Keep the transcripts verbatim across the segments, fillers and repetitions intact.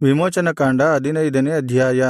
ವಿಮೋಚನಕಾಂಡ ಹದಿನೈದನೇ ಅಧ್ಯಾಯ.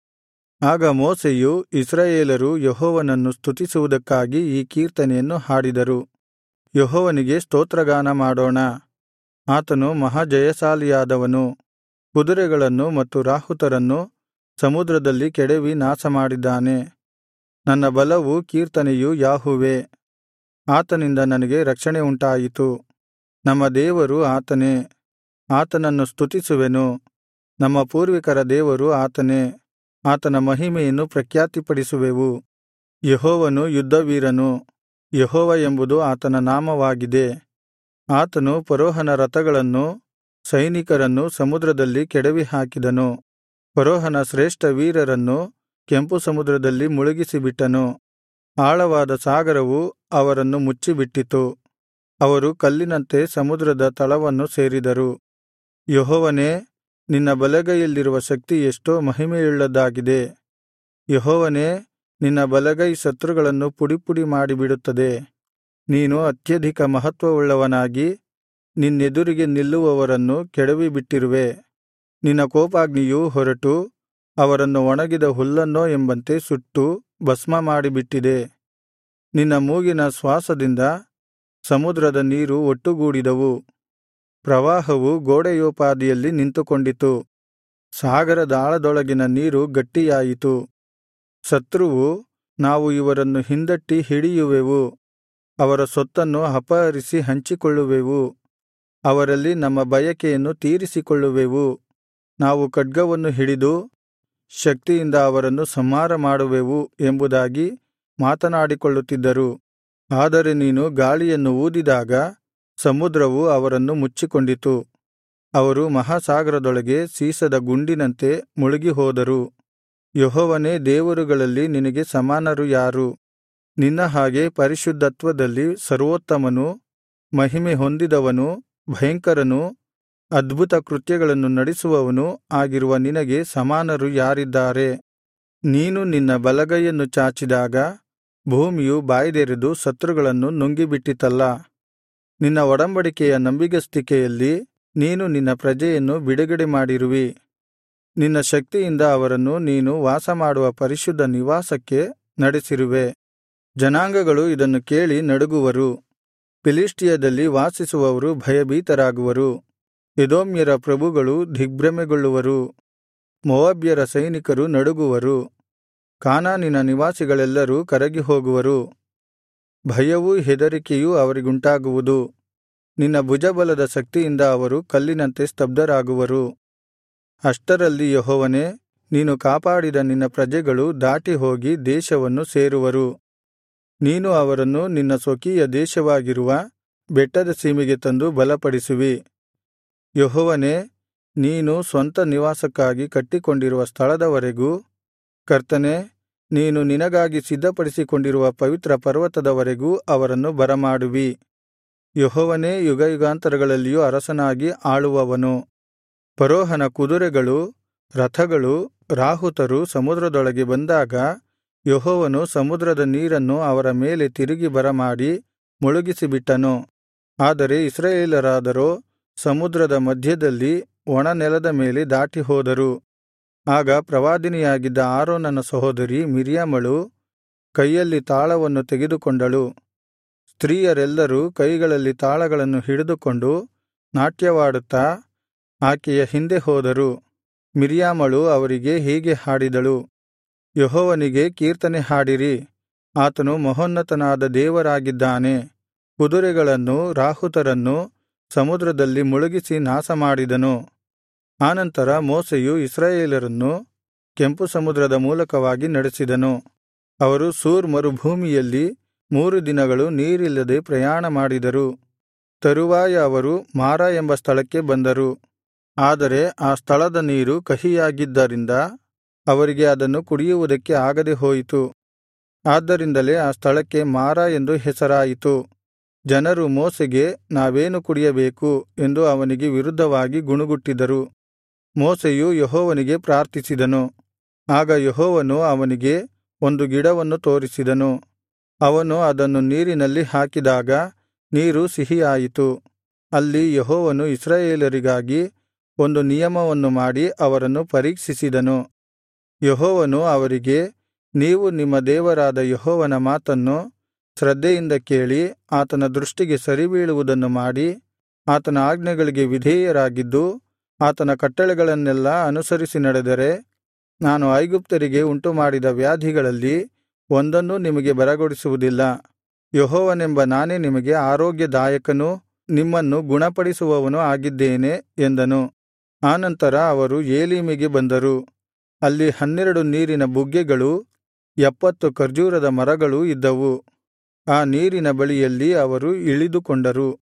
ಆಗ ಮೋಶೆಯು ಇಸ್ರಾಯೇಲರು ಯೆಹೋವನನ್ನು ಸ್ತುತಿಸುವುದಕ್ಕಾಗಿ ಈ ಕೀರ್ತನೆಯನ್ನು ಹಾಡಿದರು. ಯೆಹೋವನಿಗೆ ಸ್ತೋತ್ರಗಾನ ಮಾಡೋಣ, ಆತನು ಮಹಾಜಯಶಾಲಿಯಾದವನು. ಕುದುರೆಗಳನ್ನು ಮತ್ತು ರಾಹುತರನ್ನು ಸಮುದ್ರದಲ್ಲಿ ಕೆಡವಿ ನಾಶಮಾಡಿದ್ದಾನೆ. ನನ್ನ ಬಲವೂ ಕೀರ್ತನೆಯೂ ಯಾಹುವೇ, ಆತನಿಂದ ನನಗೆ ರಕ್ಷಣೆ ಉಂಟಾಯಿತು. ನಮ್ಮ ದೇವರು ಆತನೇ, ಆತನನ್ನು ಸ್ತುತಿಸುವೆನು. ನಮ್ಮ ಪೂರ್ವಿಕರ ದೇವರು ಆತನೇ, ಆತನ ಮಹಿಮೆಯನ್ನು ಪ್ರಖ್ಯಾತಿಪಡಿಸುವೆವು. ಯೆಹೋವನು ಯುದ್ಧವೀರನು, ಯೆಹೋವ ಎಂಬುದು ಆತನ ನಾಮವಾಗಿದೆ. ಆತನು ಫರೋಹನ ರಥಗಳನ್ನೂ ಸೈನಿಕರನ್ನೂ ಸಮುದ್ರದಲ್ಲಿ ಕೆಡವಿಹಾಕಿದನು. ಫರೋಹನ ಶ್ರೇಷ್ಠ ವೀರರನ್ನು ಕೆಂಪು ಸಮುದ್ರದಲ್ಲಿ ಮುಳುಗಿಸಿಬಿಟ್ಟನು. ಆಳವಾದ ಸಾಗರವು ಅವರನ್ನು ಮುಚ್ಚಿಬಿಟ್ಟಿತು. ಅವರು ಕಲ್ಲಿನಂತೆ ಸಮುದ್ರದ ತಳವನ್ನು ಸೇರಿದರು. ಯೆಹೋವನೇ, ನಿನ್ನ ಬಲಗೈಯಲ್ಲಿರುವ ಶಕ್ತಿ ಎಷ್ಟೋ ಮಹಿಮೆಯುಳ್ಳದ್ದಾಗಿದೆ. ಯೆಹೋವನೇ, ನಿನ್ನ ಬಲಗೈ ಶತ್ರುಗಳನ್ನು ಪುಡಿಪುಡಿ ಮಾಡಿಬಿಡುತ್ತದೆ. ನೀನು ಅತ್ಯಧಿಕ ಮಹತ್ವವುಳ್ಳವನಾಗಿ ನಿನ್ನೆದುರಿಗೆ ನಿಲ್ಲುವವರನ್ನು ಕೆಡವಿಬಿಟ್ಟಿರುವೆ. ನಿನ್ನ ಕೋಪಾಗ್ನಿಯು ಹೊರಟು ಅವರನ್ನು ಒಣಗಿದ ಹುಲ್ಲನ್ನೋ ಎಂಬಂತೆ ಸುಟ್ಟು ಭಸ್ಮ ಮಾಡಿಬಿಟ್ಟಿದೆ. ನಿನ್ನ ಮೂಗಿನ ಶ್ವಾಸದಿಂದ ಸಮುದ್ರದ ನೀರು ಒಟ್ಟುಗೂಡಿದವು. ಪ್ರವಾಹವು ಗೋಡೆಯೋಪಾದಿಯಲ್ಲಿ ನಿಂತುಕೊಂಡಿತು. ಸಾಗರದಾಳದೊಳಗಿನ ನೀರು ಗಟ್ಟಿಯಾಯಿತು. ಶತ್ರುವು, ನಾವು ಇವರನ್ನು ಹಿಂದಟ್ಟಿ ಹಿಡಿಯುವೆವು, ಅವರ ಸೊತ್ತನ್ನು ಅಪಹರಿಸಿ ಹಂಚಿಕೊಳ್ಳುವೆವು, ಅವರಲ್ಲಿ ನಮ್ಮ ಬಯಕೆಯನ್ನು ತೀರಿಸಿಕೊಳ್ಳುವೆವು, ನಾವು ಖಡ್ಗವನ್ನು ಹಿಡಿದು ಶಕ್ತಿಯಿಂದ ಅವರನ್ನು ಸಂಹಾರ ಮಾಡುವೆವು ಎಂಬುದಾಗಿ ಮಾತನಾಡಿಕೊಳ್ಳುತ್ತಿದ್ದರು. ಆದರೆ ನೀನು ಗಾಳಿಯನ್ನು ಊದಿದಾಗ ಸಮುದ್ರವು ಅವರನ್ನು ಮುಚ್ಚಿಕೊಂಡಿತು. ಅವರು ಮಹಾಸಾಗರದೊಳಗೆ ಸೀಸದ ಗುಂಡಿನಂತೆ ಮುಳುಗಿಹೋದರು. ಯೆಹೋವನೇ, ದೇವರುಗಳಲ್ಲಿ ನಿನಗೆ ಸಮಾನರು ಯಾರು? ನಿನ್ನ ಹಾಗೆ ಪರಿಶುದ್ಧತ್ವದಲ್ಲಿ ಸರ್ವೋತ್ತಮನೂ ಮಹಿಮೆ ಹೊಂದಿದವನೂ ಭಯಂಕರನೂ ಅದ್ಭುತ ಕೃತ್ಯಗಳನ್ನು ನಡೆಸುವವನೂ ಆಗಿರುವ ನಿನಗೆ ಸಮಾನರು ಯಾರಿದ್ದಾರೆ? ನೀನು ನಿನ್ನ ಬಲಗೈಯನ್ನು ಚಾಚಿದಾಗ ಭೂಮಿಯು ಬಾಯ್ದೆರೆದು ಶತ್ರುಗಳನ್ನು ನುಂಗಿಬಿಟ್ಟಿತಲ್ಲಾ. ನಿನ್ನ ಒಡಂಬಡಿಕೆಯ ನಂಬಿಗಸ್ತಿಕೆಯಲ್ಲಿ ನೀನು ನಿನ್ನ ಪ್ರಜೆಯನ್ನು ಬಿಡುಗಡೆ ಮಾಡಿರುವಿ. ನಿನ್ನ ಶಕ್ತಿಯಿಂದ ಅವರನ್ನು ನೀನು ವಾಸಮಾಡುವ ಪರಿಶುದ್ಧ ನಿವಾಸಕ್ಕೆ ನಡೆಸಿರುವೆ. ಜನಾಂಗಗಳು ಇದನ್ನು ಕೇಳಿ ನಡುಗುವರು. ಫಿಲಿಷ್ಟಿಯದಲ್ಲಿ ವಾಸಿಸುವವರು ಭಯಭೀತರಾಗುವರು. ಎದೋಮ್ಯರ ಪ್ರಭುಗಳು ದಿಗ್ಭ್ರಮೆಗೊಳ್ಳುವರು. ಮೋವಾಬ್ಯರ ಸೈನಿಕರು ನಡುಗುವರು. ಕಾನಾನಿನ ನಿವಾಸಿಗಳೆಲ್ಲರೂ ಕರಗಿಹೋಗುವರು. ಭಯವೂ ಹೆದರಿಕೆಯೂ ಅವರಿಗುಂಟಾಗುವುದು. ನಿನ್ನ ಭುಜಬಲದ ಶಕ್ತಿಯಿಂದ ಅವರು ಕಲ್ಲಿನಂತೆ ಸ್ತಬ್ಧರಾಗುವರು. ಅಷ್ಟರಲ್ಲಿ ಯೆಹೋವನೇ, ನೀನು ಕಾಪಾಡಿದ ನಿನ್ನ ಪ್ರಜೆಗಳು ದಾಟಿ ಹೋಗಿ ದೇಶವನ್ನು ಸೇರುವರು. ನೀನು ಅವರನ್ನು ನಿನ್ನ ಸ್ವಕೀಯ ದೇಶವಾಗಿರುವ ಬೆಟ್ಟದ ಸೀಮೆಗೆ ತಂದು ಬಲಪಡಿಸುವಿ. ಯೆಹೋವನೇ, ನೀನು ಸ್ವಂತ ನಿವಾಸಕ್ಕಾಗಿ ಕಟ್ಟಿಕೊಂಡಿರುವ ಸ್ಥಳದವರೆಗೂ, ಕರ್ತನೇ, ನೀನು ನಿನಗಾಗಿ ಸಿದ್ಧಪಡಿಸಿಕೊಂಡಿರುವ ಪವಿತ್ರ ಪರ್ವತದವರೆಗೂ ಅವರನ್ನು ಬರಮಾಡುವಿ. ಯೆಹೋವನೇ ಯುಗಯುಗಾಂತರಗಳಲ್ಲಿಯೂ ಅರಸನಾಗಿ ಆಳುವವನು. ಫರೋಹನ ಕುದುರೆಗಳು, ರಥಗಳು, ರಾಹುತರು ಸಮುದ್ರದೊಳಗೆ ಬಂದಾಗ ಯೆಹೋವನು ಸಮುದ್ರದ ನೀರನ್ನು ಅವರ ಮೇಲೆ ತಿರುಗಿ ಬರಮಾಡಿ ಮುಳುಗಿಸಿಬಿಟ್ಟನು. ಆದರೆ ಇಸ್ರಾಯೇಲರಾದರೋ ಸಮುದ್ರದ ಮಧ್ಯದಲ್ಲಿ ಒಣನೆಲದ ಮೇಲೆ ದಾಟಿಹೋದರು. ಆಗ ಪ್ರವಾದಿನಿಯಾಗಿದ್ದ ಆರೋನನ ಸಹೋದರಿ ಮಿರ್ಯಾಮಳು ಕೈಯಲ್ಲಿ ತಾಳವನ್ನು ತೆಗೆದುಕೊಂಡಳು. ಸ್ತ್ರೀಯರೆಲ್ಲರೂ ಕೈಗಳಲ್ಲಿ ತಾಳಗಳನ್ನು ಹಿಡಿದುಕೊಂಡು ನಾಟ್ಯವಾಡುತ್ತಾ ಆಕೆಯ ಹಿಂದೆ ಹೋದರು. ಮಿರ್ಯಾಮಳು ಅವರಿಗೆ ಹೀಗೆ ಹಾಡಿದಳು: ಯೆಹೋವನಿಗೆ ಕೀರ್ತನೆ ಹಾಡಿರಿ, ಆತನು ಮಹೋನ್ನತನಾದ ದೇವರಾಗಿದ್ದಾನೆ. ಕುದುರೆಗಳನ್ನೂ ರಾಹುತರನ್ನೂ ಸಮುದ್ರದಲ್ಲಿ ಮುಳುಗಿಸಿ ನಾಶಮಾಡಿದನು. ಆನಂತರ ಮೋಶೆಯು ಇಸ್ರಾಯೇಲರನ್ನು ಕೆಂಪು ಸಮುದ್ರದ ಮೂಲಕವಾಗಿ ನಡೆಸಿದನು. ಅವರು ಶೂರ್ ಮರುಭೂಮಿಯಲ್ಲಿ ಮೂರು ದಿನಗಳು ನೀರಿಲ್ಲದೆ ಪ್ರಯಾಣ ಮಾಡಿದರು. ತರುವಾಯ ಅವರು ಮಾರಾ ಎಂಬ ಸ್ಥಳಕ್ಕೆ ಬಂದರು. ಆದರೆ ಆ ಸ್ಥಳದ ನೀರು ಕಹಿಯಾಗಿದ್ದರಿಂದ ಅವರಿಗೆ ಅದನ್ನು ಕುಡಿಯುವುದಕ್ಕೆ ಆಗದೆ ಹೋಯಿತು. ಆದ್ದರಿಂದಲೇ ಆ ಸ್ಥಳಕ್ಕೆ ಮಾರಾ ಎಂದು ಹೆಸರಾಯಿತು. ಜನರು ಮೋಶೆಗೆ, ನಾವೇನು ಕುಡಿಯಬೇಕು ಎಂದು ಅವನಿಗೆ ವಿರುದ್ಧವಾಗಿ ಗುಣುಗುಟ್ಟಿದರು. ಮೋಶೆಯು ಯೆಹೋವನಿಗೆ ಪ್ರಾರ್ಥಿಸಿದನು. ಆಗ ಯೆಹೋವನು ಅವನಿಗೆ ಒಂದು ಗಿಡವನ್ನು ತೋರಿಸಿದನು. ಅವನು ಅದನ್ನು ನೀರಿನಲ್ಲಿ ಹಾಕಿದಾಗ ನೀರು ಸಿಹಿಯಾಯಿತು. ಅಲ್ಲಿ ಯೆಹೋವನು ಇಸ್ರಾಯೇಲರಿಗಾಗಿ ಒಂದು ನಿಯಮವನ್ನು ಮಾಡಿ ಅವರನ್ನು ಪರೀಕ್ಷಿಸಿದನು. ಯೆಹೋವನು ಅವರಿಗೆ, ನೀವು ನಿಮ್ಮ ದೇವರಾದ ಯೆಹೋವನ ಮಾತನ್ನು ಶ್ರದ್ಧೆಯಿಂದ ಕೇಳಿ ಆತನ ದೃಷ್ಟಿಗೆ ಸರಿಬೀಳುವುದನ್ನು ಮಾಡಿ ಆತನ ಆಜ್ಞೆಗಳಿಗೆ ವಿಧೇಯರಾಗಿದ್ದು ಆತನ ಕಟ್ಟಳೆಗಳನ್ನೆಲ್ಲಾ ಅನುಸರಿಸಿ ನಡೆದರೆ ನಾನು ಐಗುಪ್ತ್ಯರಿಗೆ ಉಂಟುಮಾಡಿದ ವ್ಯಾಧಿಗಳಲ್ಲಿ ಒಂದನ್ನೂ ನಿಮಗೆ ಬರಗೊಡಿಸುವುದಿಲ್ಲ. ಯೆಹೋವನೆಂಬ ನಾನೇ ನಿಮಗೆ ಆರೋಗ್ಯದಾಯಕನೂ ನಿಮ್ಮನ್ನು ಗುಣಪಡಿಸುವವನೂ ಆಗಿದ್ದೇನೆ ಎಂದನು. ಆನಂತರ ಅವರು ಏಲೀಮಿಗೆ ಬಂದರು. ಅಲ್ಲಿ ಹನ್ನೆರಡು ನೀರಿನ ಬುಗ್ಗೆಗಳೂ ಎಪ್ಪತ್ತು ಖರ್ಜೂರದ ಮರಗಳೂ ಇದ್ದವು. ಆ ನೀರಿನ ಬಳಿಯಲ್ಲಿ ಅವರು ಇಳಿದುಕೊಂಡರು.